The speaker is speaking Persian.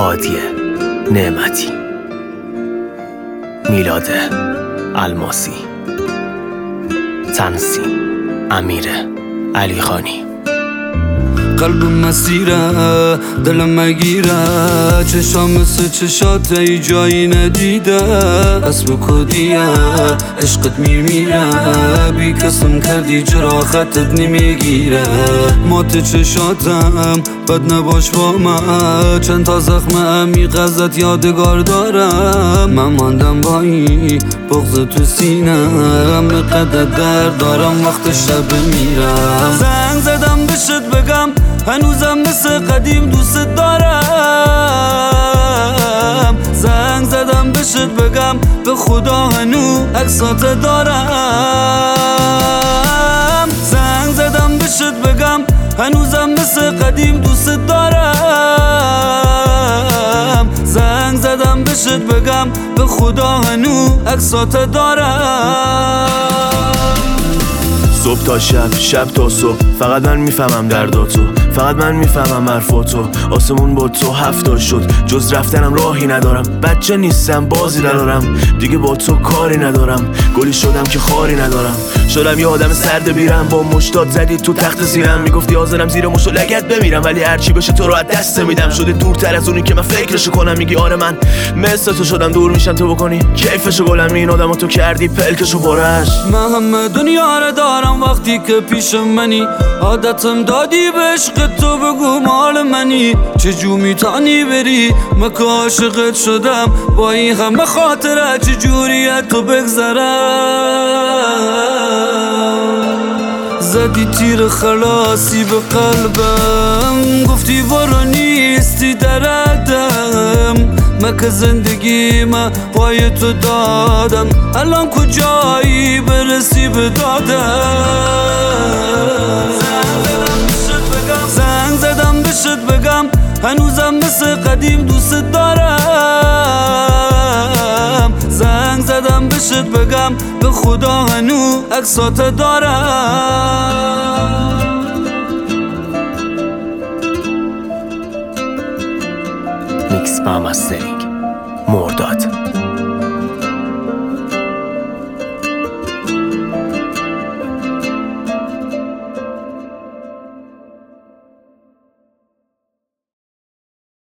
هادی نعمتی، میلاد الماسی، تنظیم امیر علیخانی. قلبم مسیره دلم مگیره، چشام مثل چشات ای جایی ندیده، اسم کدیه عشقت میمیره، بی کسم کردی چرا خطت نمیگیره، مات چشاتم بد نباش با من، چند تا زخم عمیق ازت یادگار دارم، من ماندم با این بغض تو سینم، قدر درد دارم وقت شب میرم، زنگ زدم بشت بگم هنوزم مثل قدیم دوست دارم، زنگ زدم بشت بگم به خدا هنو عکسات دارم، زنگ زدم بشت بگم هنوزم مثل قدیم دوست دارم، زنگ زدم بشت بگم به خدا هنو عکسات دارم. صبح تا شب، شب تا صبح، فقط من میفهمم درداتو، فقط من میفهمم حرفاتو، آسمون با تو هفتا شد، جز رفتنم راهی ندارم، بچه نیستم بازی ندارم، دیگه با تو کاری ندارم، گلی شدم که خاری ندارم، شدم یه آدم سرد بیرم، با مشتات زدی تو تخت زیرم، میگفتی حاضرم زیر مشت و لگت بمیرم، ولی هرچی بشه تو رو از دست میدم، شده دورتر از اونی که من فکرشو کنم، میگی آره من مثل تو شدم دور میشم تو بکنی کیفشو، گلم این آدمو تو کردی پلکشو برش، من همه دنیا رو دارم وقتی که پیش منی، عادتم دادی به عشق تو بگو مال منی، چجور میتانی بری من که عاشقت شدم، با این همه خاطره چجوری تو بگذرم، زدی تیر خلاصی به قلبم، گفتی برو نیستی دردم، من که زندگی من پای تو دادم، الان کجایی برسی به دادم، زنگ زدم بشت بگم هنوزم مثل قدیم دوست دارم، زنگ زدم بشت بگم به خدا هنو عکسات دارم. میکس و مسترینگ مرداد.